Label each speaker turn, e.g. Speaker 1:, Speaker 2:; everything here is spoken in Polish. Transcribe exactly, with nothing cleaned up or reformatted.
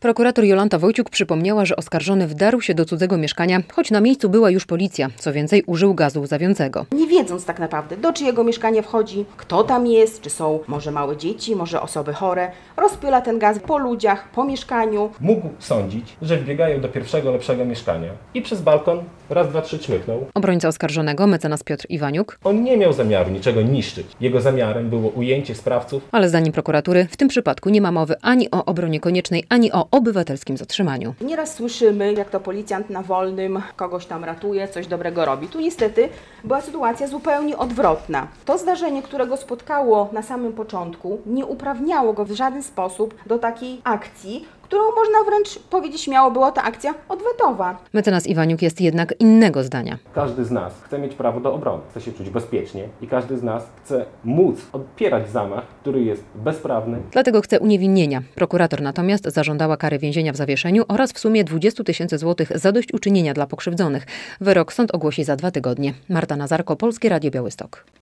Speaker 1: Prokurator Jolanta Wojciuk przypomniała, że oskarżony wdarł się do cudzego mieszkania, choć na miejscu była już policja. Co więcej, użył gazu łzawiącego.
Speaker 2: Nie wiedząc tak naprawdę, do czyjego mieszkania wchodzi, kto tam jest, czy są może małe dzieci, może osoby chore, rozpyla ten gaz po ludziach, po mieszkaniu.
Speaker 3: Mógł sądzić, że wbiegają do pierwszego, lepszego mieszkania i przez balkon raz, dwa, trzy czmychnął.
Speaker 1: Obrońca oskarżonego, mecenas Piotr Iwaniuk.
Speaker 3: On nie miał zamiaru niczego niszczyć. Jego zamiarem było ujęcie sprawców.
Speaker 1: Ale zdaniem prokuratury w tym przypadku nie ma mowy ani o obronie koniecznej, ani o obywatelskim zatrzymaniu.
Speaker 2: Nieraz słyszymy, jak to policjant na wolnym kogoś tam ratuje, coś dobrego robi. Tu niestety była sytuacja zupełnie odwrotna. To zdarzenie, które go spotkało na samym początku, nie uprawniało go w żaden sposób do takiej akcji, którą można wręcz powiedzieć śmiało, była to akcja odwetowa.
Speaker 1: Mecenas Iwaniuk jest jednak innego zdania.
Speaker 3: Każdy z nas chce mieć prawo do obrony, chce się czuć bezpiecznie i każdy z nas chce móc odpierać zamach, który jest bezprawny.
Speaker 1: Dlatego chce uniewinnienia. Prokurator natomiast zażądała kary więzienia w zawieszeniu oraz w sumie dwadzieścia tysięcy złotych zadośćuczynienia dla pokrzywdzonych. Wyrok sąd ogłosi za dwa tygodnie. Marta Nazarko, Polskie Radio Białystok.